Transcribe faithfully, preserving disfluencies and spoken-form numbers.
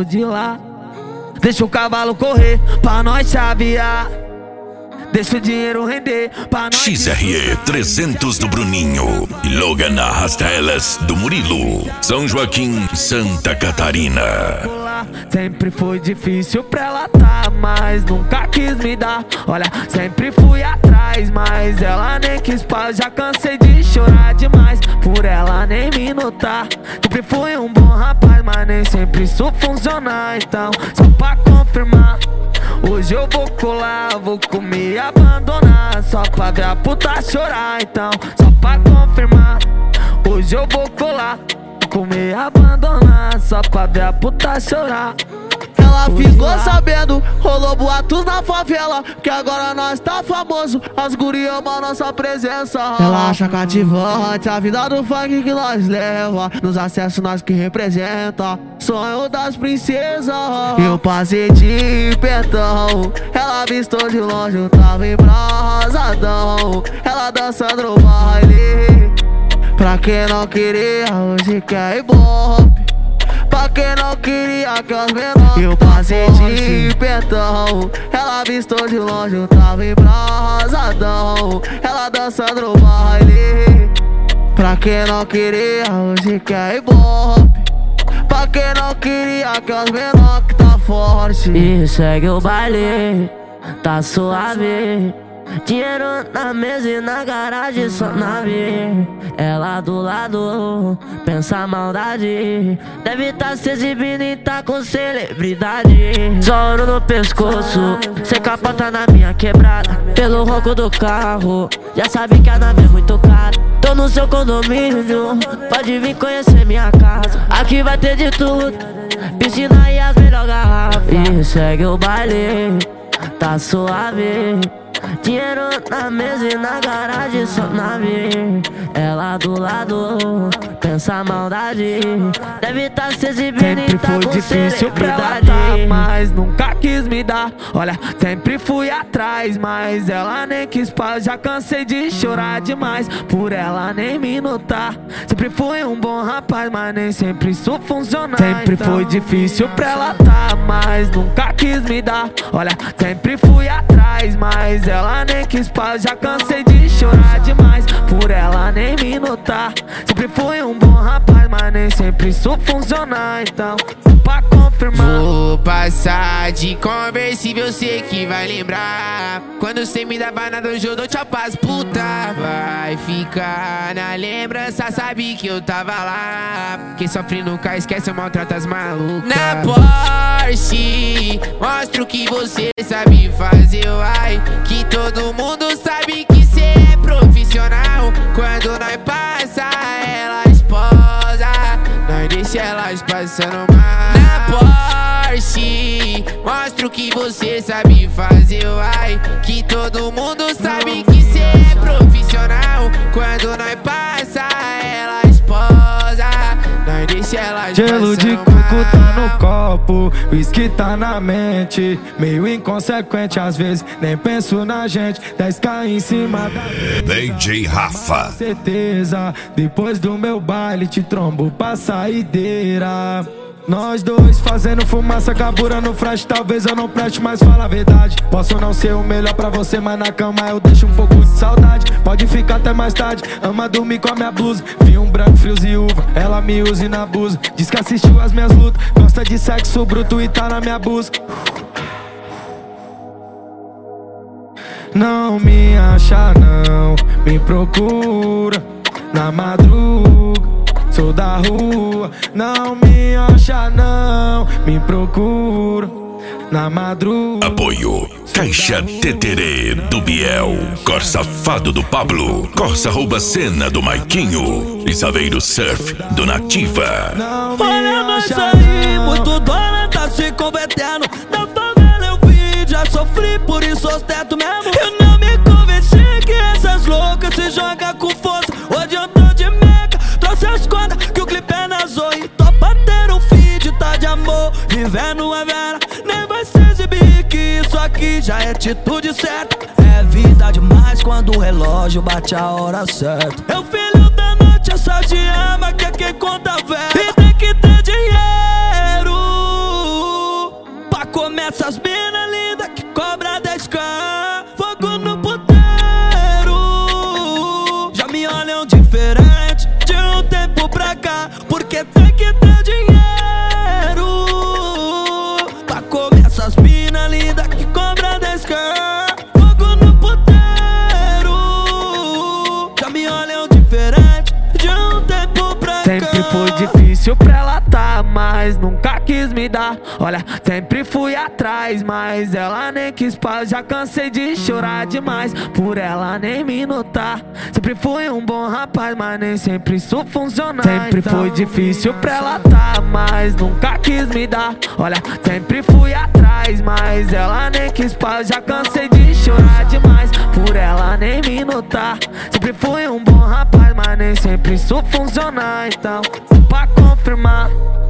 de lá. Deixa o cavalo correr pra nós chavear. Deixa o dinheiro render pra nós. X R E trezentos do Bruninho e Logan Arrasta-Elas do Murilo. São Joaquim, Santa Catarina. Sempre foi difícil pra ela tá, mas nunca quis me dar. Olha, sempre fui atrás, mas ela nem quis paz. Já cansei de chorar demais por ela nem me notar. Sempre fui um bom rapaz, mas nem sempre isso funciona. Então, só pra confirmar, hoje eu vou colar, vou comer e abandonar, só pra ver a puta chorar. Então, só pra confirmar, hoje eu vou colar, vou comer e abandonar, só pra ver a puta chorar. Ela ficou sabendo, rolou boatos na favela, que agora nós tá famoso, as gurias amam nossa presença. Ela acha cativante a vida do funk que nós leva, nos acessos nós que representa, sonho das princesas. Eu passei de pentão, ela avistou de longe, eu tava embrasadão, ela dançando no baile. Pra quem não queria, hoje quer ibope. Pra quem não queria que os menores. Eu passei de pentão, ela avistou de longe, eu tava embrasadão, ela dançando no baile. Pra quem não queria, hoje quer ibope. Pra quem não queria que os menores que tá forte. E segue o baile, tá suave. Dinheiro na mesa e na garagem só nave. Ela do lado, pensa maldade. Deve tá se exibindo e tá com celebridade. Só ouro no pescoço, cê capota na minha quebrada. Pelo ronco do carro, já sabe que a nave é muito cara. Tô no seu condomínio, pode vir conhecer minha casa. Aqui vai ter de tudo, piscina e as melhores garrafas. E segue o baile, tá suave. Dinheiro na mesa e na garagem só nave. Ela do lado, pensa maldade. Deve tá se exibindo e tá foi com difícil pra ela tá, mas nunca quis me dar. Olha, sempre fui atrás, mas ela nem quis paz. Já cansei de chorar demais por ela nem me notar. Sempre fui um bom rapaz, mas nem sempre isso funciona. Sempre então foi difícil pra ela tá, mas nunca quis me dar. Olha, sempre fui atrás, mas ela nem quis paz. Já cansei de chorar demais por ela nem me notar. Sempre fui um bom rapaz, mas nem sempre isso funciona. Então, pra confirmar, vou passar de conversível, sei que vai lembrar. Quando cê me dava nada, hoje eu dou tchau pras puta. Vai ficar na lembrança, sabe que eu tava lá. Quem sofre nunca esquece, maltrata as malucas. Na Porsche, mostra o que você sabe fazer, ai. Que todo mundo sabe que cê é profissional. Quando nós passa, ela esposa, nós deixa elas passando mal. Na Porsche, mostra o que você sabe fazer, ai. Que todo mundo sabe que cê é profissional. Quando nós passa, ela esposa, nós deixa elas gelo de coco tá no copo, whisky tá na mente. Meio inconsequente às vezes, nem penso na gente. dez K em cima da D J Rafa. certeza, depois do meu baile te trombo pra saideira. Nós dois fazendo fumaça, cabura no flash. Talvez eu não preste, mas fala a verdade. Posso não ser o melhor pra você, mas na cama eu deixo um pouco de saudade. Pode ficar até mais tarde, ama dormir com a minha blusa. Vi um branco, frios e uva, ela me usa e na abusa. Diz que assistiu as minhas lutas, gosta de sexo bruto e tá na minha busca. Não me acha não, me procura na madruga. Sou da rua, não me acha não, me procura na madruga. Apoio Caixa Teterê do Biel, Corsa Fado do Pablo, Corsa Rouba Cena do Maiquinho e Saveiro Surf do Nativa. olha nós aí, muito dólar tá se convertendo. Não tô vendo eu vídeo, já sofri, por isso ostento mesmo. Eu não me convenci que essas loucas se jogam com força. Hoje eu tô de meca, trouxe as cordas que o clipe é na Zoe. Topa ter um feed, tá de amor, vivendo a vera. Nem vai se exibir que isso aqui já é atitude certa. É vida demais quando o relógio bate a hora certa. É o filho da noite, essa te ama, que é quem conta velho. E tem que ter dinheiro comer essas mina linda que cobra dez k. Fogo no puteiro, já me olham diferente de um tempo pra cá, porque tem que ter dinheiro pra comer essas mina linda que cobra dez k. Fogo no puteiro, já me olham diferente de um tempo pra cá. Sempre foi difícil pra ela tá, mas nunca quis me dar. Olha, sempre fui atrás, mas ela nem quis paz. Já cansei de chorar demais por ela nem me notar. Sempre fui um bom rapaz, mas nem sempre isso funciona. Sempre então foi difícil pra ela tá, mas nunca quis me dar. Olha, sempre fui atrás, mas ela nem quis paz. Já cansei de chorar demais por ela nem me notar. Sempre fui um bom rapaz, mas nem sempre isso funciona. Então, pra confirmar,